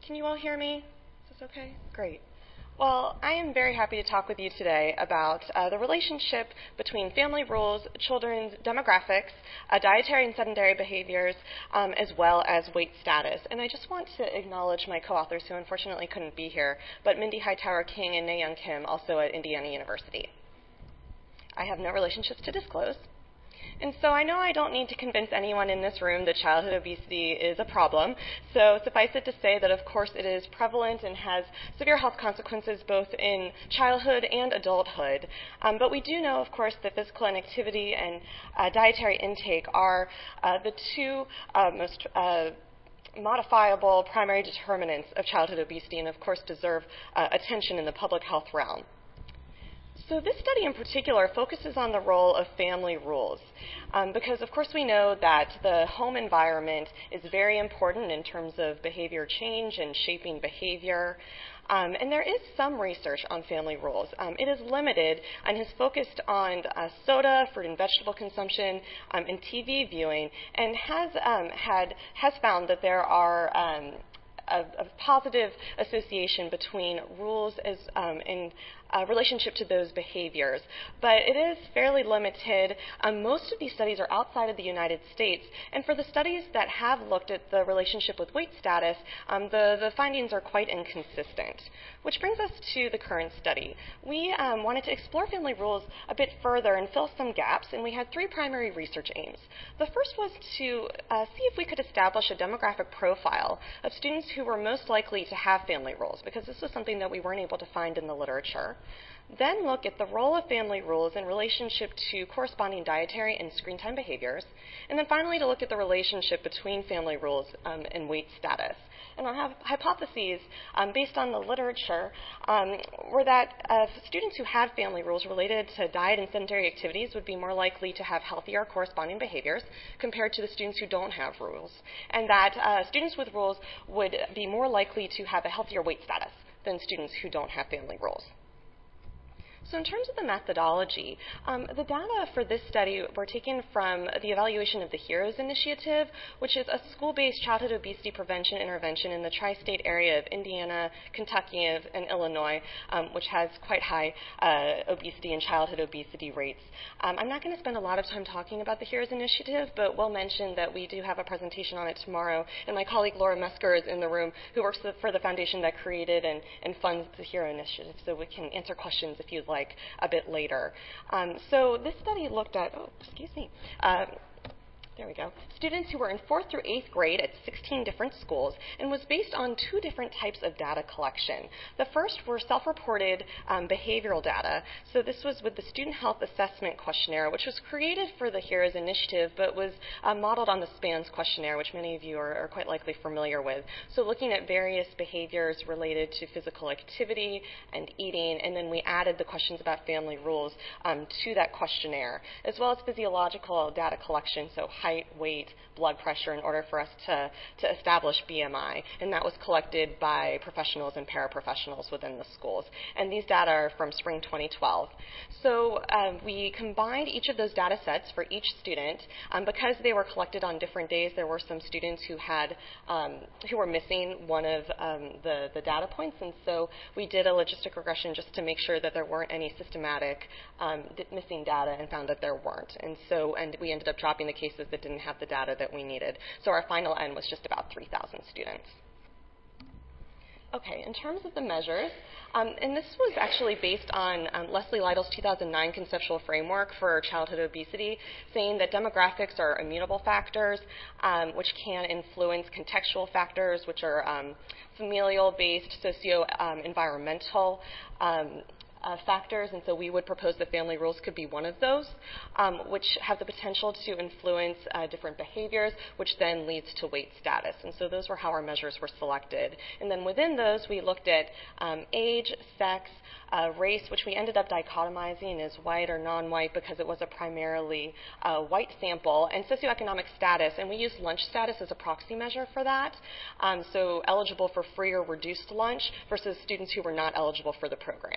Can you all hear me? Is this okay? Great. Well, I am very happy to talk with you today about the relationship between family rules, children's demographics, dietary and sedentary behaviors, as well as weight status. And I just want to acknowledge my co-authors who unfortunately couldn't be here, but Mindy Hightower King and Nayoung Kim, also at Indiana University. I have no relationships to disclose. And so I know I don't need to convince anyone in this room that childhood obesity is a problem. So suffice it to say that, of course, it is prevalent and has severe health consequences both in childhood and adulthood. But we do know, of course, that physical inactivity and dietary intake are the two most modifiable primary determinants of childhood obesity and, of course, deserve attention in the public health realm. So this study in particular focuses on the role of family rules because, of course, we know that the home environment is very important in terms of behavior change and shaping behavior. And there is some research on family rules. It is limited and has focused on soda, fruit and vegetable consumption, and TV viewing, and has found that there are a positive association between rules in relationship to those behaviors. But it is fairly limited. Most of these studies are outside of the United States, and for the studies that have looked at the relationship with weight status, the findings are quite inconsistent. Which brings us to the current study. We wanted to explore family rules a bit further and fill some gaps, and we had three primary research aims. The first was to see if we could establish a demographic profile of students who were most likely to have family rules, because this was something that we weren't able to find in the literature. Then look at the role of family rules in relationship to corresponding dietary and screen time behaviors. And then finally to look at the relationship between family rules and weight status. And our hypotheses, based on the literature, were that students who had family rules related to diet and sedentary activities would be more likely to have healthier corresponding behaviors compared to the students who don't have rules. And that students with rules would be more likely to have a healthier weight status than students who don't have family rules. So in terms of the methodology, the data for this study were taken from the evaluation of the HEROES Initiative, which is a school-based childhood obesity prevention intervention in the tri-state area of Indiana, Kentucky, and Illinois, which has quite high obesity and childhood obesity rates. I'm not going to spend a lot of time talking about the HEROES Initiative, but will mention that we do have a presentation on it tomorrow, and my colleague Laura Mesker is in the room, who works for the foundation that created and funds the HERO Initiative, so we can answer questions if you'd like a bit later. So this study looked at, there we go, students who were in 4th through 8th grade at 16 different schools, and was based on two different types of data collection. The first were self-reported behavioral data. So this was with the Student Health Assessment Questionnaire, which was created for the HEROES Initiative, but was modeled on the SPANS questionnaire, which many of you are quite likely familiar with. So looking at various behaviors related to physical activity and eating, and then we added the questions about family rules to that questionnaire, as well as physiological data collection, so height, weight, blood pressure, in order for us to establish BMI. And that was collected by professionals and paraprofessionals within the schools. And these data are from spring 2012. So we combined each of those data sets for each student. Because they were collected on different days, there were some students who were missing one of the data points. And so we did a logistic regression just to make sure that there weren't any systematic missing data, and found that there weren't. And we ended up dropping the cases that didn't have the data that we needed. So our final N was just about 3,000 students. Okay, in terms of the measures, and this was actually based on Leslie Lytle's 2009 conceptual framework for childhood obesity, saying that demographics are immutable factors, which can influence contextual factors, which are familial-based, socio-environmental factors, and so we would propose that family rules could be one of those, which have the potential to influence different behaviors, which then leads to weight status. And so those were how our measures were selected. And then within those, we looked at age, sex, race, which we ended up dichotomizing as white or non-white because it was a primarily white sample, and socioeconomic status, and we used lunch status as a proxy measure for that, so eligible for free or reduced lunch versus students who were not eligible for the program.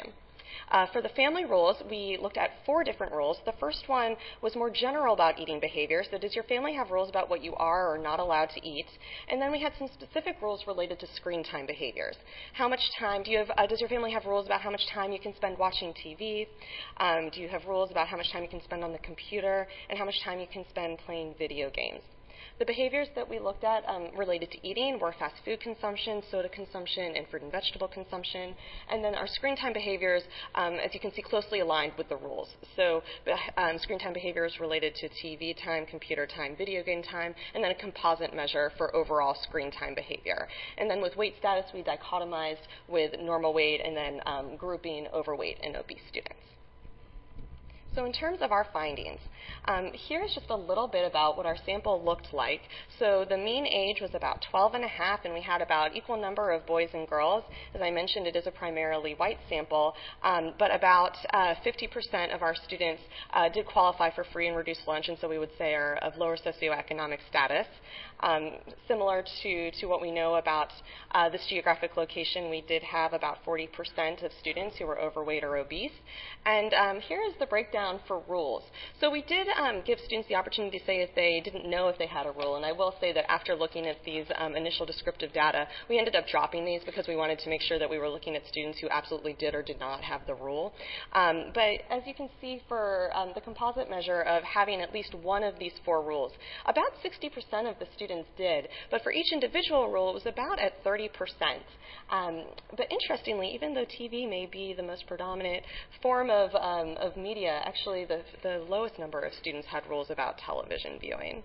For the family rules, we looked at 4 different rules. The first one was more general about eating behavior. So does your family have rules about what you are or not allowed to eat? And then we had some specific rules related to screen time behaviors. How much time does your family have rules about how much time you can spend watching TV? Do you have rules about how much time you can spend on the computer and how much time you can spend playing video games? The behaviors that we looked at related to eating were fast food consumption, soda consumption, and fruit and vegetable consumption. And then our screen time behaviors, as you can see, closely aligned with the rules. So screen time behaviors related to TV time, computer time, video game time, and then a composite measure for overall screen time behavior. And then with weight status, we dichotomized with normal weight and then grouping overweight and obese students. So in terms of our findings, here's just a little bit about what our sample looked like. So the mean age was about 12 and a half, and we had about equal number of boys and girls. As I mentioned, it is a primarily white sample, but about 50% of our students did qualify for free and reduced lunch, and so we would say are of lower socioeconomic status. Similar to what we know about this geographic location, we did have about 40% of students who were overweight or obese. And here is the breakdown for rules. So we did give students the opportunity to say if they didn't know if they had a rule, and I will say that after looking at these initial descriptive data, we ended up dropping these because we wanted to make sure that we were looking at students who absolutely did or did not have the rule. But as you can see for the composite measure of having at least one of these 4 rules, about 60% of the students did, but for each individual rule, it was about at 30%. But interestingly, even though TV may be the most predominant form of media, actually the lowest number of students had rules about television viewing.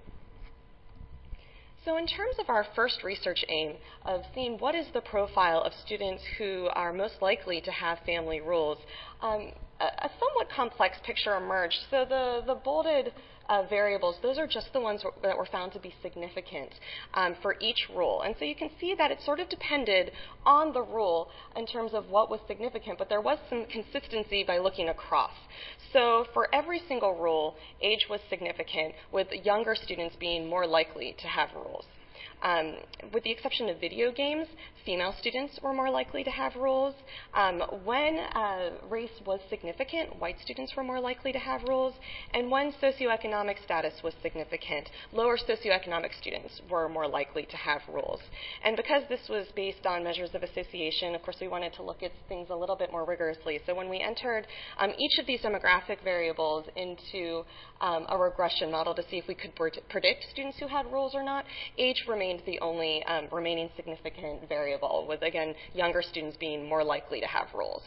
So in terms of our first research aim of seeing what is the profile of students who are most likely to have family rules, a somewhat complex picture emerged. So the bolded variables, those are just the ones that were found to be significant for each rule. And so you can see that it sort of depended on the rule in terms of what was significant, but there was some consistency by looking across. So for every single rule, age was significant, with younger students being more likely to have rules. With the exception of video games, female students were more likely to have rules. When race was significant, white students were more likely to have rules. And when socioeconomic status was significant, lower socioeconomic students were more likely to have rules. And because this was based on measures of association, of course, we wanted to look at things a little bit more rigorously. So when we entered each of these demographic variables into a regression model to see if we could predict students who had rules or not, age remained the only remaining significant variable, with, again, younger students being more likely to have rules.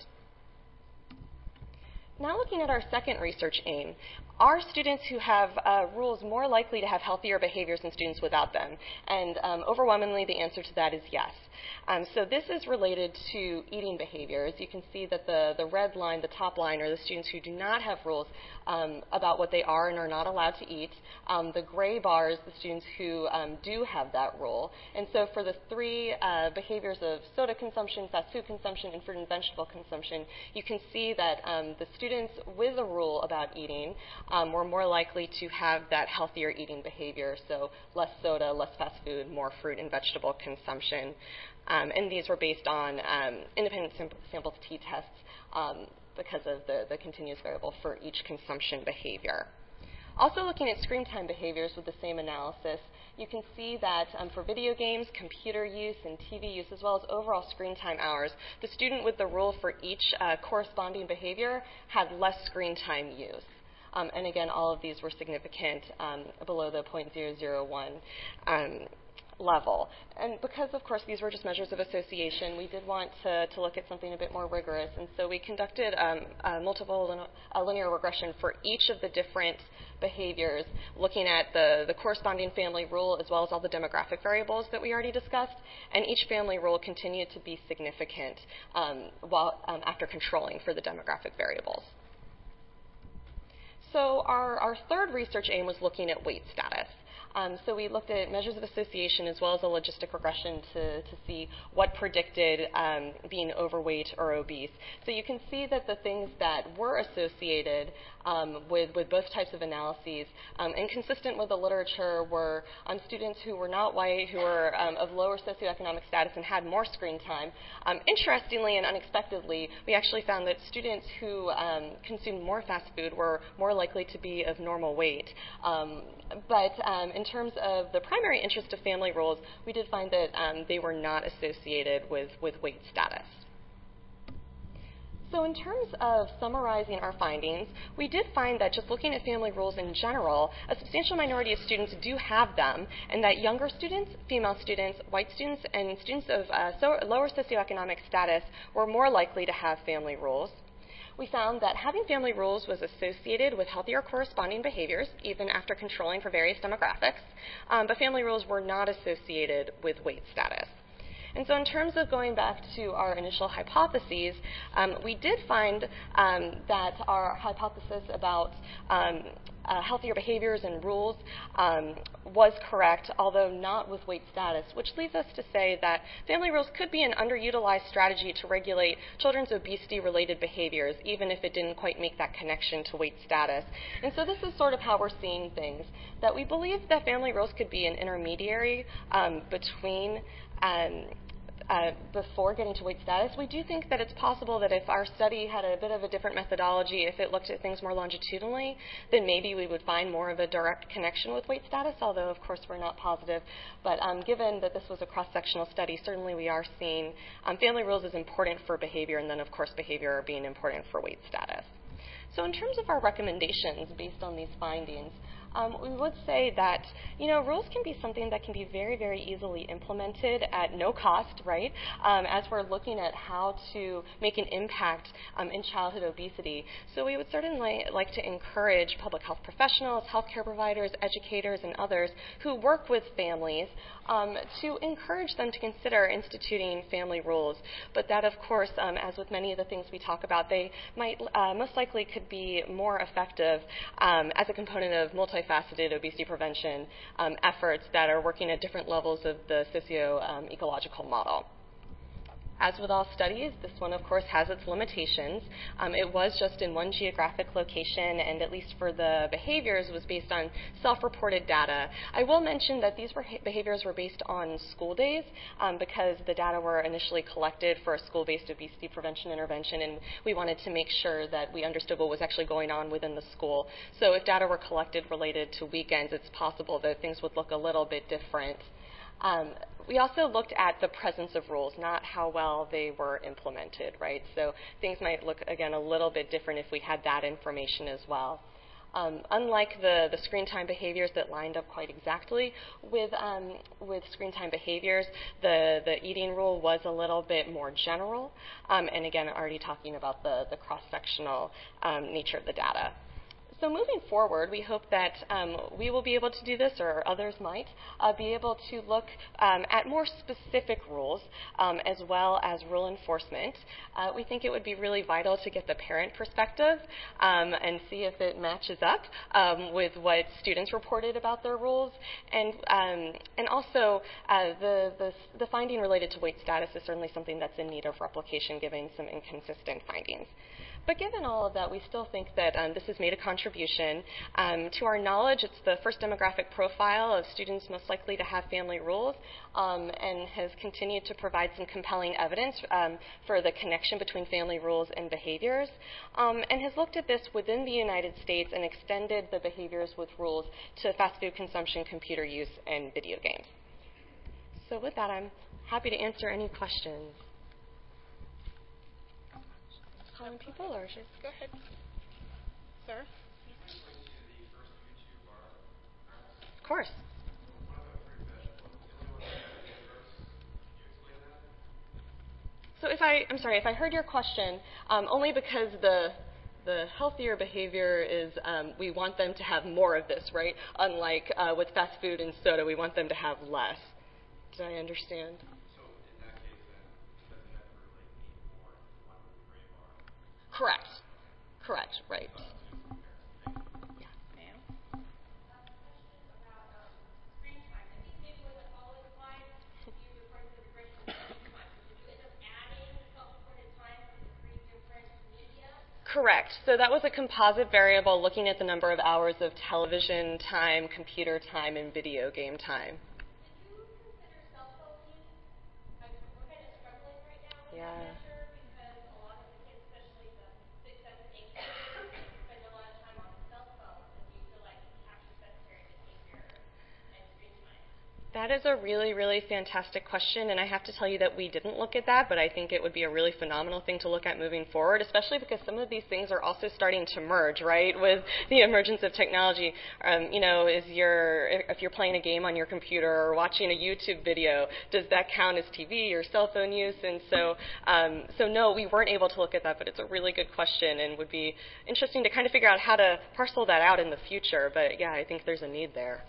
Now looking at our second research aim, are students who have rules more likely to have healthier behaviors than students without them? And overwhelmingly, the answer to that is yes. So this is related to eating behaviors. You can see that the red line, the top line, are the students who do not have rules about what they are and are not allowed to eat. The gray bars, the students who do have that rule. And so for the 3 behaviors of soda consumption, fast food consumption, and fruit and vegetable consumption, you can see that the students with a rule about eating were more likely to have that healthier eating behavior, so less soda, less fast food, more fruit and vegetable consumption. And these were based on independent sample t-tests because of the continuous variable for each consumption behavior. Also looking at screen time behaviors with the same analysis, you can see that for video games, computer use, and TV use, as well as overall screen time hours, the student with the rule for each corresponding behavior had less screen time use. And again, all of these were significant below the 0.001 level. And because, of course, these were just measures of association, we did want to look at something a bit more rigorous. And so we conducted a multiple linear regression for each of the different behaviors, looking at the corresponding family rule as well as all the demographic variables that we already discussed. And each family rule continued to be significant after controlling for the demographic variables. So our third research aim was looking at weight status. So we looked at measures of association as well as a logistic regression to see what predicted being overweight or obese. So you can see that the things that were associated with both types of analyses and consistent with the literature were students who were not white, who were of lower socioeconomic status and had more screen time. Interestingly and unexpectedly, we actually found that students who consumed more fast food were more likely to be of normal weight. But in terms of the primary interest of family roles, we did find that they were not associated with weight status. So in terms of summarizing our findings, we did find that just looking at family roles in general, a substantial minority of students do have them, and that younger students, female students, white students, and students of lower socioeconomic status were more likely to have family roles. We found that having family roles was associated with healthier corresponding behaviors, even after controlling for various demographics, but family roles were not associated with weight status. And so in terms of going back to our initial hypotheses, we did find that our hypothesis about healthier behaviors and rules was correct, although not with weight status, which leads us to say that family rules could be an underutilized strategy to regulate children's obesity-related behaviors, even if it didn't quite make that connection to weight status. And so this is sort of how we're seeing things, that we believe that family rules could be an intermediary between before getting to weight status. We do think that it's possible that if our study had a bit of a different methodology, if it looked at things more longitudinally, then maybe we would find more of a direct connection with weight status, although of course we're not positive. But given that this was a cross-sectional study, certainly we are seeing family rules as important for behavior, and then of course behavior being important for weight status. So in terms of our recommendations based on these findings, we would say that, rules can be something that can be very, very easily implemented at no cost, right? As we're looking at how to make an impact in childhood obesity. So we would certainly like to encourage public health professionals, healthcare providers, educators, and others who work with families to encourage them to consider instituting family rules. But that, of course, as with many of the things we talk about, they might most likely could be more effective as a component of multifaceted obesity prevention efforts that are working at different levels of the socio-ecological model. As with all studies, this one, of course, has its limitations. It was just in one geographic location, and at least for the behaviors, was based on self-reported data. I will mention that these behaviors were based on school days because the data were initially collected for a school-based obesity prevention intervention, and we wanted to make sure that we understood what was actually going on within the school. So if data were collected related to weekends, it's possible that things would look a little bit different. We also looked at the presence of rules, not how well they were implemented, right? So things might look, again, a little bit different if we had that information as well. Unlike the screen time behaviors that lined up quite exactly with screen time behaviors, the eating rule was a little bit more general, and again, already talking about the cross-sectional nature of the data. So moving forward, we hope that we will be able to do this, or others might, be able to look at more specific rules as well as rule enforcement. We think it would be really vital to get the parent perspective and see if it matches up with what students reported about their rules. And also, the finding related to weight status is certainly something that's in need of replication, given some inconsistent findings. But given all of that, we still think that this has made a contribution. To our knowledge, it's the first demographic profile of students most likely to have family rules, and has continued to provide some compelling evidence for the connection between family rules and behaviors, and has looked at this within the United States and extended the behaviors with rules to fast food consumption, computer use, and video games. So with that, I'm happy to answer any questions. Calling people, or should go ahead, sir? Of course. So if I heard your question, only because the healthier behavior is we want them to have more of this, right? Unlike with fast food and soda, we want them to have less. Did I understand? So in that case, then, doesn't that relate need more if you want the gray bar? Correct, right. Yeah. Ma'am? Correct. So that was a composite variable looking at the number of hours of television time, computer time, and video game time. Did you consider cell phone use? We're kind of struggling right now with Yeah. that measure because a lot of the kids, especially the 6, 7, 8 year olds, spend a lot of time on the cell phone. And do you feel like it captures sedentary behavior and screen time? That is a really, really fantastic question, and I have to tell you that we didn't look at that, but I think it would be a really phenomenal thing to look at moving forward, especially because some of these things are also starting to merge, right, with the emergence of technology. If you're playing a game on your computer or watching a YouTube video, does that count as TV or cell phone use? And so no, we weren't able to look at that, but it's a really good question and would be interesting to kind of figure out how to parcel that out in the future. But yeah, I think there's a need there.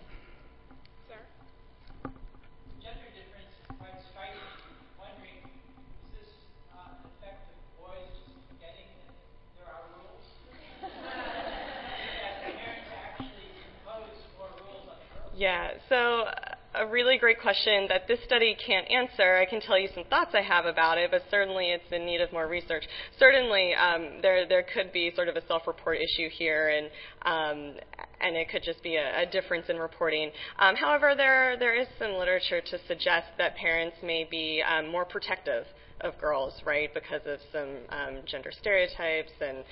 Gender difference is quite striking. Wondering, is this an effect of boys just forgetting that there are rules? That parents actually impose more rules on girls? Yeah, so a really great question that this study can't answer. I can tell you some thoughts I have about it, but certainly it's in need of more research. Certainly, there could be sort of a self-report issue here, and it could just be a difference in reporting. However, there is some literature to suggest that parents may be more protective of girls, right, because of some gender stereotypes and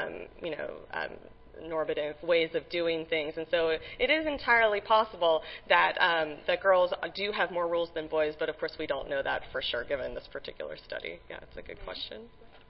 normative ways of doing things. And so it is entirely possible that that girls do have more rules than boys, but of course we don't know that for sure given this particular study. Yeah, it's a good question.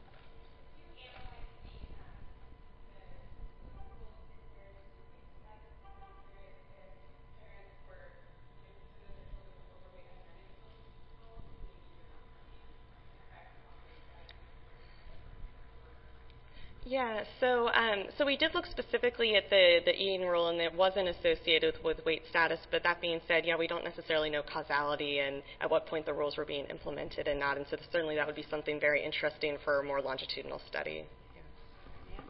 Yeah, so we did look specifically at the eating rule, and it wasn't associated with weight status. But that being said, yeah, we don't necessarily know causality and at what point the rules were being implemented and not. And so certainly that would be something very interesting for a more longitudinal study. Yeah.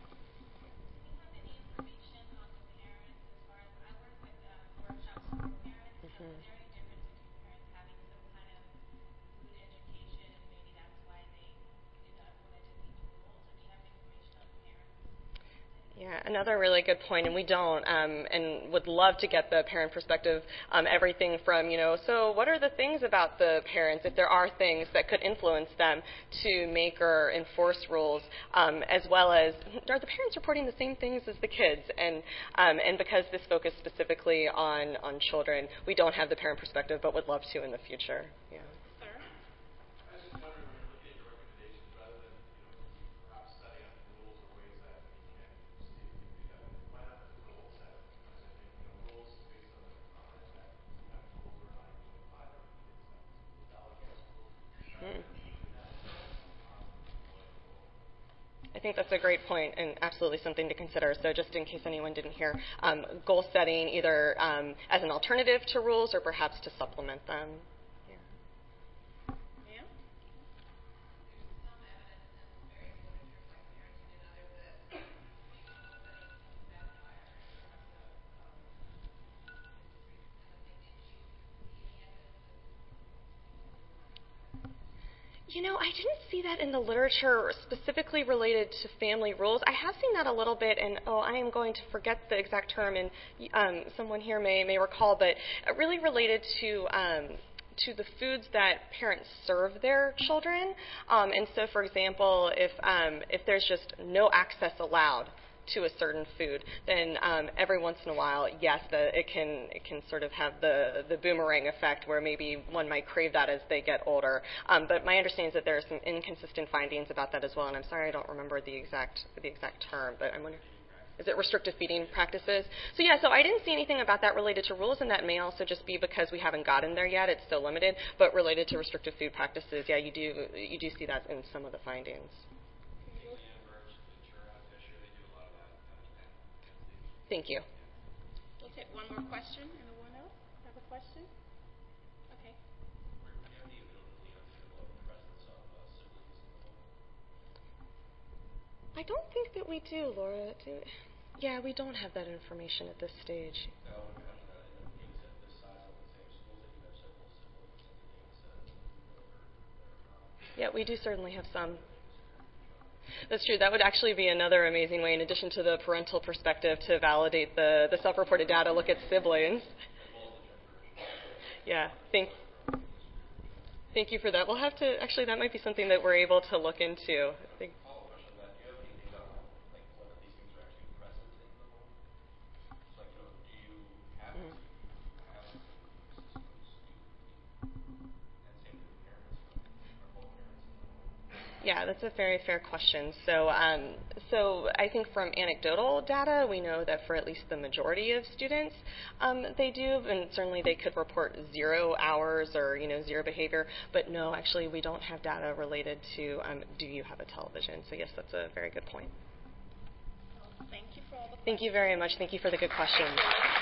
Yeah, another really good point, and we don't, and would love to get the parent perspective. Everything from, so what are the things about the parents, if there are things that could influence them to make or enforce rules, as well as are the parents reporting the same things as the kids? And because this focused specifically on children, we don't have the parent perspective, but would love to in the future. Yeah. I think that's a great point and absolutely something to consider. So just in case anyone didn't hear, goal setting either as an alternative to rules or perhaps to supplement them. I didn't see that in the literature specifically related to family rules. I have seen that a little bit, and I am going to forget the exact term, and someone here may recall, but really related to the foods that parents serve their children. And so, for example, if there's just no access allowed to a certain food, then every once in a while, yes, it can sort of have the boomerang effect where maybe one might crave that as they get older. But my understanding is that there are some inconsistent findings about that as well, and I'm sorry I don't remember the exact term, but I'm wondering. Is it restrictive feeding practices? So yeah, so I didn't see anything about that related to rules, and that may also just be because we haven't gotten there yet. It's still limited, but related to restrictive food practices, yeah, you do see that in some of the findings. Thank you. We'll take one more question. Anyone else have a question? Okay. I don't think that we do, Laura. Yeah, we don't have that information at this stage. Yeah, we do certainly have some. That's true. That would actually be another amazing way, in addition to the parental perspective, to validate the self-reported data, look at siblings. Yeah, thank you for that. We'll have to, actually, that might be something that we're able to look into. I think. Follow-up question on that. Do you have any data on like whether these things are actually present in the home? So like, do you have Mm-hmm. systems? And same with parents, are both parents in the home? Yeah, that's a very fair question. So I think from anecdotal data, we know that for at least the majority of students, they do, and certainly they could report 0 hours or zero behavior. But no, actually, we don't have data related to do you have a television? So yes, that's a very good point. Thank you for all the Thank you very much. Thank you for the good questions.